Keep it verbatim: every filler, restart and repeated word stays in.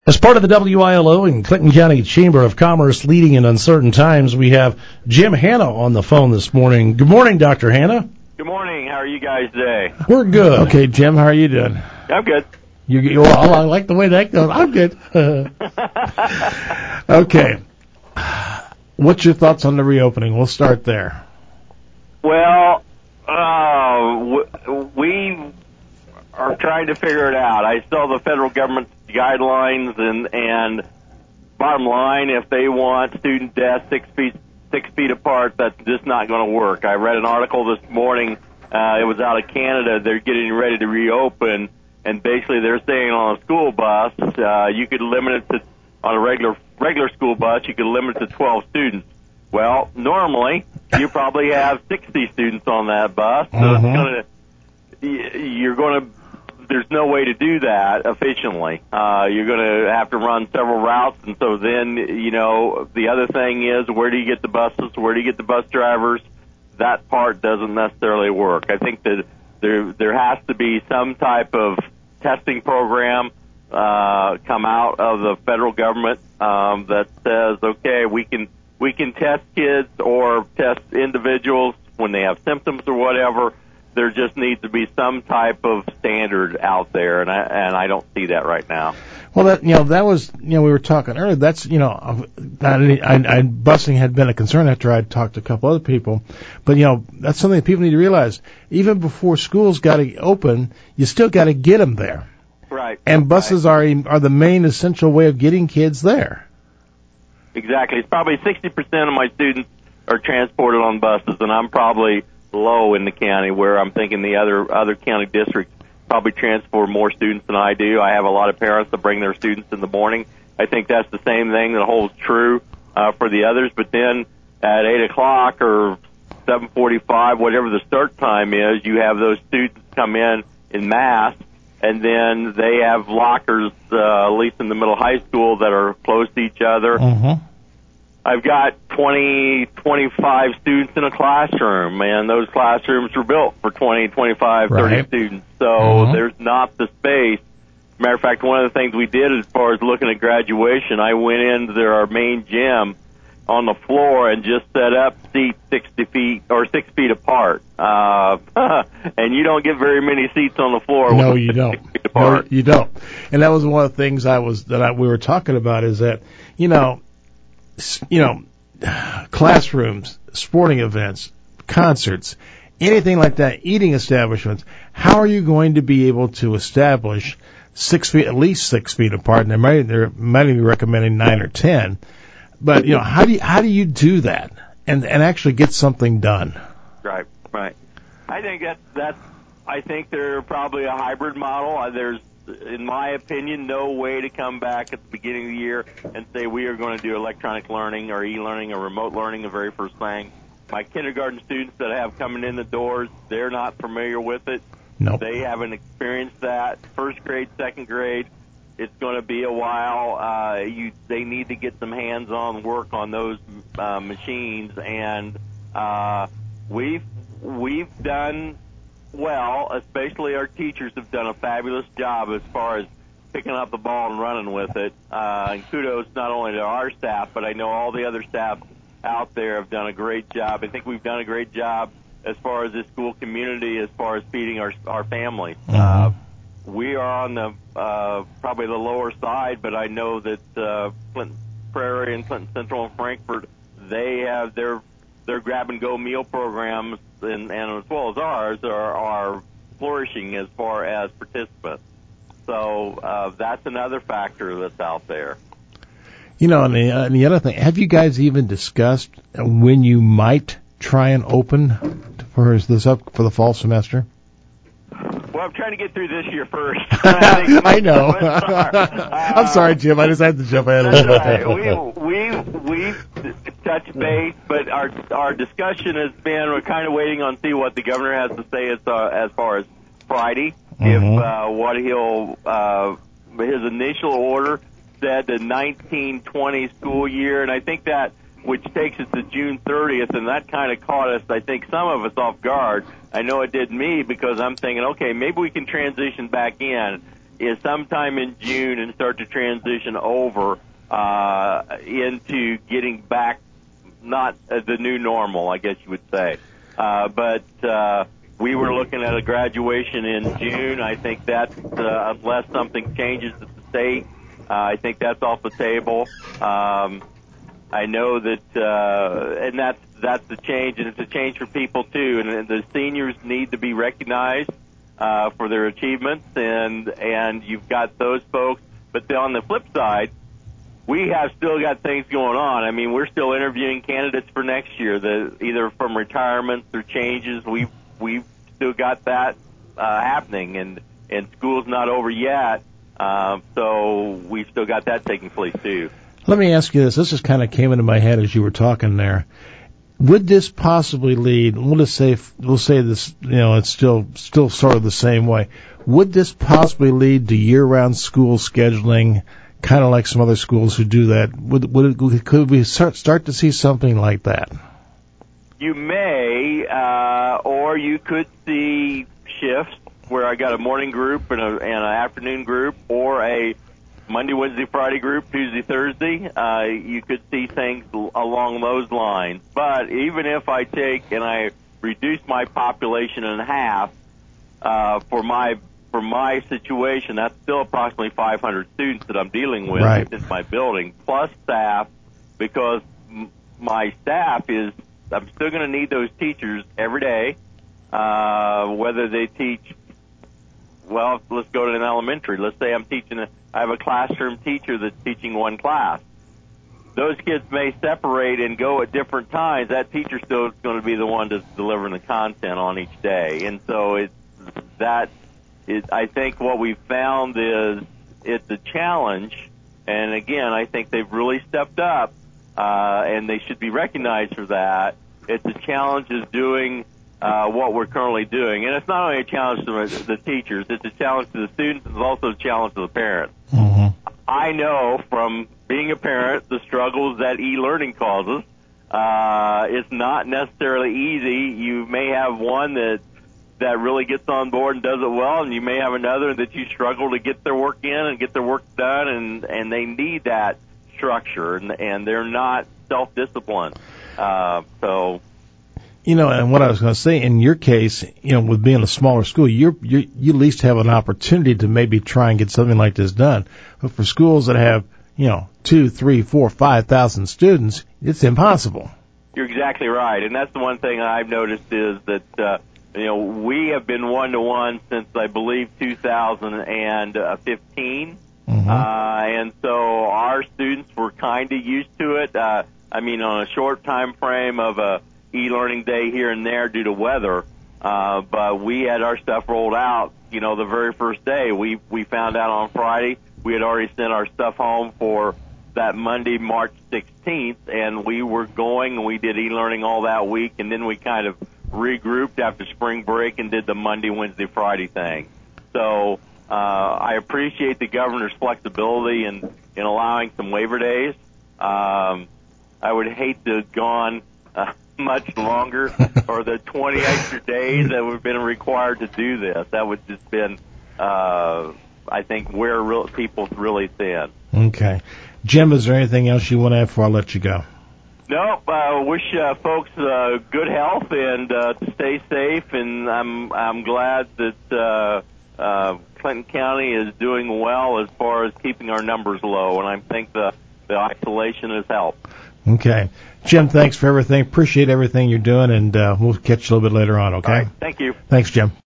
As part of the W I L O and Clinton County Chamber of Commerce leading in uncertain times, we have Jim Hanna on the phone this morning. Good morning, Doctor Hanna. Good morning. How are you guys today? We're good. Okay, Jim, how are you doing? I'm good. You, well, I like the way that goes. I'm good. Okay. What's your thoughts on the reopening? We'll start there. Well, uh, we are trying to figure it out. I saw the federal government's guidelines, and and bottom line, if they want student desks six feet six feet apart, that's just not going to work. I read an article this morning. Uh, it was out of Canada. They're getting ready to reopen, and basically they're saying on a school bus, uh, you could limit it to on a regular regular school bus, you could limit it to twelve students. Well, normally you probably have sixty students on that bus, so Mm-hmm. it's going to you're going to there's no way to do that efficiently. Uh, you're going to have to run several routes, and so then, you know, the other thing is, where do you get the buses? Where do you get the bus drivers? That part doesn't necessarily work. I think that there there has to be some type of testing program uh, come out of the federal government um, that says, okay, we can we can test kids or test individuals when they have symptoms or whatever. There just needs to be some type of standard out there, and I, and I don't see that right now. Well, that you know that was you know we were talking earlier. That's you know I, I, I, busing had been a concern after I'd talked to a couple other people, but you know that's something that people need to realize. Even before schools got to open, you still got to get them there. Right. And buses right. are are the main essential way of getting kids there. Exactly. It's probably sixty percent of my students are transported on buses, and I'm probably low in the county, where I'm thinking the other other county districts probably transport more students than I do. I have a lot of parents that bring their students in the morning. I think that's the same thing that holds true uh, for the others. But then at eight o'clock or seven forty-five, whatever the start time is, you have those students come in in mass, and then they have lockers, uh, at least in the middle high school, that are close to each other. Mm-hmm. I've got twenty, twenty-five students in a classroom, and those classrooms were built for twenty, twenty-five, thirty Right. students. So Mm-hmm. there's not the space. Matter of fact, one of the things we did as far as looking at graduation, I went into their, our main gym on the floor and just set up seats sixty feet or six feet apart. Uh, and you don't get very many seats on the floor. No, when you don't. six feet apart. No, you don't. And that was one of the things I was that I, we were talking about is that you know. You know, classrooms, sporting events, concerts, anything like that, eating establishments. How are you going to be able to establish six feet, at least six feet apart? And they might, they might be recommending nine or ten. But you know, how do you how do you do that and and actually get something done? Right, right. I think that that's. I think they're probably a hybrid model. Uh, There's, in my opinion, no way to come back at the beginning of the year and say we are going to do electronic learning or e-learning or remote learning the very first thing. My kindergarten students that I have coming in the doors, they're not familiar with it. Nope. They haven't experienced that. First grade, second grade, it's going to be a while. Uh, you, they need to get some hands-on work on those uh, machines, and uh, we've we've done well, especially our teachers have done a fabulous job as far as picking up the ball and running with it. Uh, and kudos not only to our staff, but I know all the other staff out there have done a great job. I think we've done a great job as far as the school community, as far as feeding our our families. Mm-hmm. Uh, we are on the uh, probably the lower side, but I know that uh, Clinton Prairie and Clinton Central and Frankfort, they have their their grab-and-go meal programs, and, and as well as ours, are, are flourishing as far as participants. So uh, that's another factor that's out there. You know, and the, uh, and the other thing, have you guys even discussed when you might try and open for this up for the fall semester? Well, I'm trying to get through this year first. I, I know. uh, I'm sorry, Jim. I just had to jump ahead a little bit. Right. We we we touched base, but our our discussion has been we're kind of waiting on see what the governor has to say as uh, as far as Friday. Mm-hmm. If uh, what he'll uh, his initial order said the nineteen twenty school year, and I think that which takes us to June thirtieth, and that kind of caught us, I think, some of us off guard. I know it did me because I'm thinking, okay, maybe we can transition back in. is sometime in June and start to transition over uh, into getting back, not uh, the new normal, I guess you would say. Uh, but uh, we were looking at a graduation in June. I think that's, uh, unless something changes at the state, uh, I think that's off the table. Um, I know that, uh, and that's that's the change, and it's a change for people too. And the seniors need to be recognized uh, for their achievements, and and you've got those folks. But then on the flip side, we have still got things going on. I mean, we're still interviewing candidates for next year, the, either from retirements or changes. We've we've still got that uh, happening, and and school's not over yet, uh, so we've still got that taking place too. Let me ask you this. This just kind of came into my head as you were talking there. Would this possibly lead, we'll just say, we'll say this, you know, it's still, still sort of the same way. Would this possibly lead to year-round school scheduling, kind of like some other schools who do that? Would, would it, could we start, start to see something like that? You may, uh, or you could see shifts where I got a morning group and, a, and an afternoon group, or a Monday, Wednesday, Friday group, Tuesday, Thursday. Uh, you could see things along those lines. But even if I take and I reduce my population in half uh, for my for my situation, that's still approximately five hundred students that I'm dealing with right. in my building, plus staff, because m- my staff is, I'm still going to need those teachers every day, uh, whether they teach. Well, let's go to an elementary. Let's say I'm teaching, a, I have a classroom teacher that's teaching one class. Those kids may separate and go at different times. That teacher still is going to be the one that's delivering the content on each day. And so it's, that is, I think what we've found is it's a challenge. And again, I think they've really stepped up, uh, and they should be recognized for that. It's a challenge is doing Uh, what we're currently doing. And it's not only a challenge to the teachers, it's a challenge to the students, it's also a challenge to the parents. Mm-hmm. I know from being a parent the struggles that e-learning causes. Uh, it's not necessarily easy. You may have one that that really gets on board and does it well, and you may have another that you struggle to get their work in and get their work done, and, and they need that structure, and, and they're not self-disciplined. Uh, so... You know, and what I was going to say, in your case, you know, with being a smaller school, you're, you're, you at least have an opportunity to maybe try and get something like this done. But for schools that have, you know, two, three, four, five thousand students, it's impossible. You're exactly right, and that's the one thing I've noticed is that, uh, you know, we have been one-to-one since, I believe, two thousand fifteen. Mm-hmm. Uh, and so our students were kind of used to it. Uh, I mean, on a short time frame of a e-learning day here and there due to weather, uh, but we had our stuff rolled out, you know, the very first day. We we found out on Friday we had already sent our stuff home for that Monday, March sixteenth, and we were going and we did e-learning all that week, and then we kind of regrouped after spring break and did the Monday, Wednesday, Friday thing. So uh, I appreciate the governor's flexibility in, in allowing some waiver days. Um, I would hate to have gone uh, much longer, or the twenty extra days that we've been required to do this. That would just been, uh, I think, where real, people's really thin. Okay. Jim, is there anything else you want to add before I let you go? No, I uh, wish uh, folks uh, good health and uh, to stay safe, and I'm I'm glad that uh, uh, Clinton County is doing well as far as keeping our numbers low, and I think the, the isolation has helped. Okay. Jim, thanks for everything. Appreciate everything you're doing, and uh, we'll catch you a little bit later on, okay? All right. Thank you. Thanks, Jim.